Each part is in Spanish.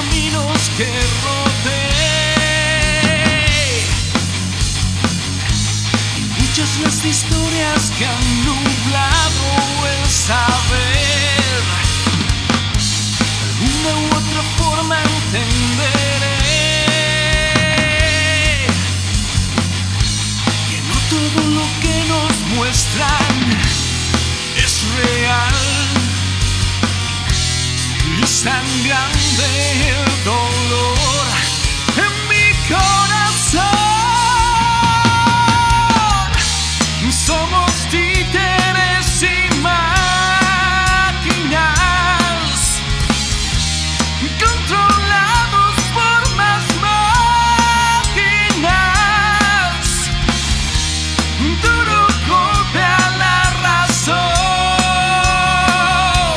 caminos que rodé, y muchas las historias que han nublado el saber. De alguna u otra forma entenderé que no todo lo que nos muestran es real. Es tan grande el dolor en mi corazón. Somos títeres y máquinas, controlados por más máquinas. Duro golpe a la razón.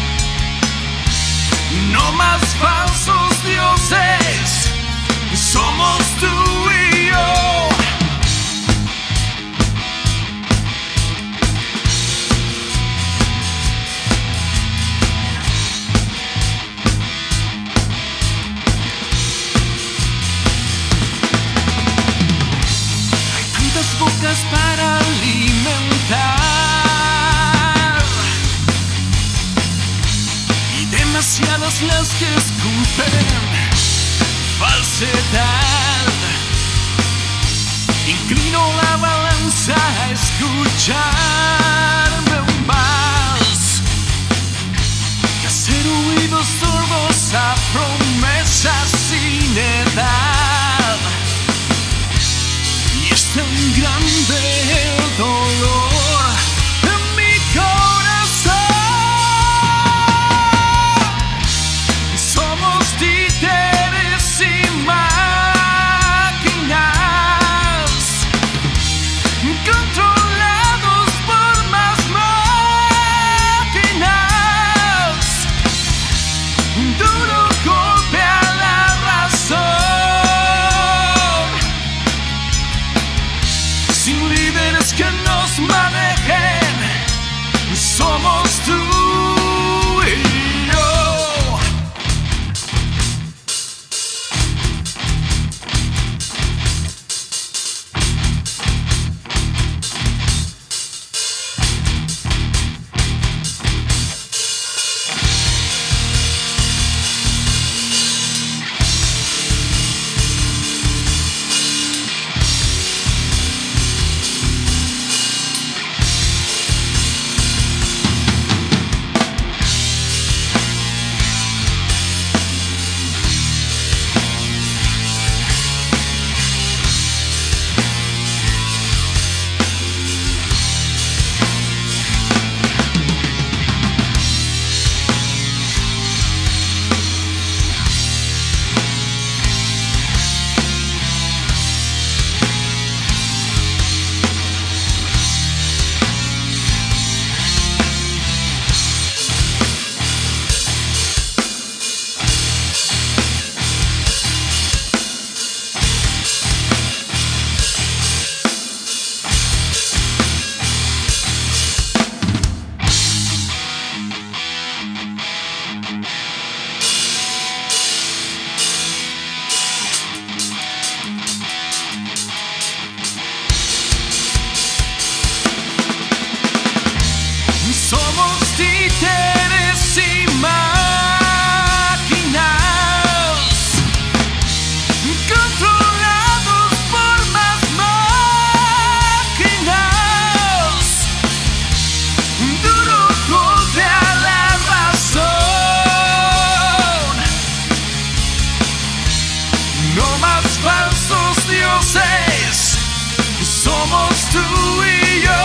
No más falsos dioses, somos tú y yo. Hay tantas bocas para alimentar y demasiadas las que escupen falsedad. Inclino la balanza a escucharme más que hacer oídos sordos a promesas sin edad. Y es tan grande el dolor en mi corazón. Somos títeres y máquinas, controlados por más máquinas. Un duro golpe a la razón. Sin líderes que nos manejen, somos tú y yo. Somos títeres y máquinas, controlados por más máquinas. Un duro golpe a la razón. No más falsos dioses, somos tú y yo.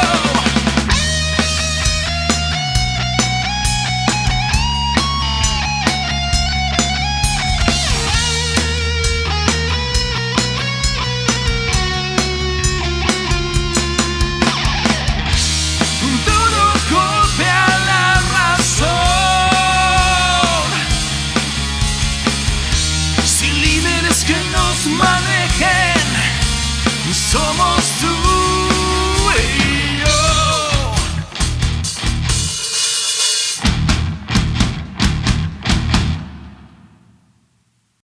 Manejen, somos tú.